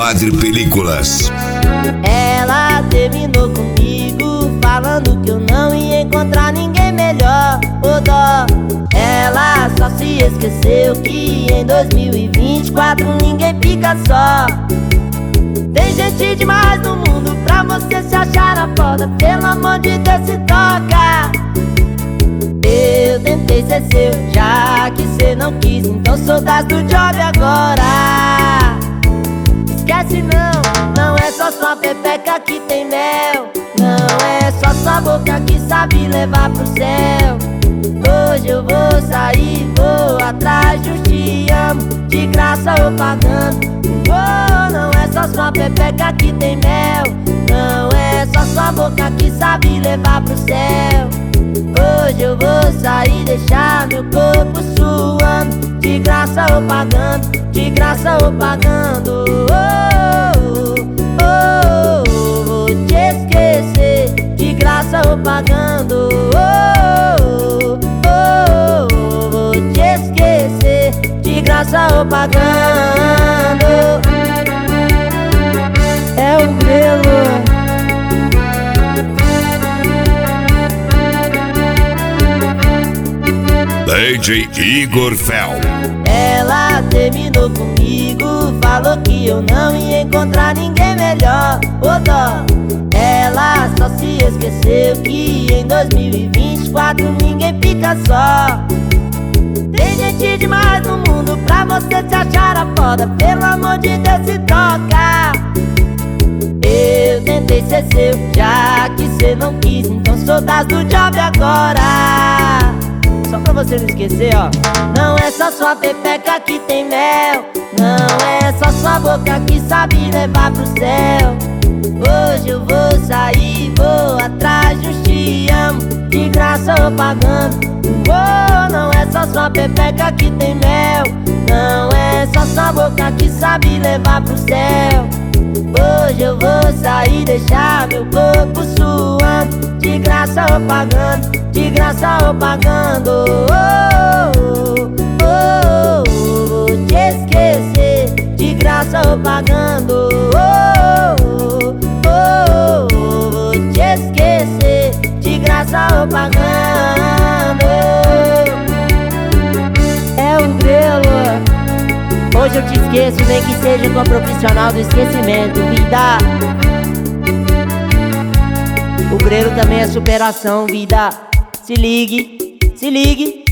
Padre Películas. Ela terminou comigo, falando que eu não ia encontrar ninguém melhor. Ô dó, ela só se esqueceu que em 2024 ninguém fica só. Tem gente demais no mundo pra você se achar na foda. Pelo amor de Deus, se toca. Eu tentei ser seu, já que cê não quis, então sou das do job agora. Esquece não é só sua pepeca que tem mel. Não é só sua boca que sabe levar pro céu. Hoje eu vou sair, vou atrás de um te amo, de graça ou pagando. Oh, não é só sua pepeca que tem mel. Não é só sua boca que sabe levar pro céu. Hoje eu vou sair, deixar meu corpo suando, de graça ou pagando, de graça ou pagando. Vou te esquecer, de graça ou pagando. Vou te esquecer, de graça ou pagando. É o Grelo. DJ Igor Fel. Ela terminou comigo, falou que eu não ia encontrar ninguém melhor. Ô dó, ela só se esqueceu que em 2024 ninguém fica só. Tem gente demais no mundo pra você se achar a foda. Pelo amor de Deus, se toca. Eu tentei ser seu, já que cê não quis, então sou das do job agora. Só pra você não esquecer, ó. Não é só sua pepeca que tem mel. Não é só sua boca que sabe levar pro céu. Hoje eu vou sair, vou atrás de um te amo, de graça ou pagando. Oh, não é só sua pepeca que tem mel. Não é só sua boca que sabe levar pro céu. Hoje eu vou sair, deixar meu corpo suando, de graça ou pagando, de graça ou pagando. Vou te esquecer, de graça ou pagando. Vou te esquecer, de graça ou pagando. É o Grelo. Hoje eu te esqueço, nem que seja com a profissional do esquecimento, vida. O Grelo também é superação, vida. Se ligue, se ligue.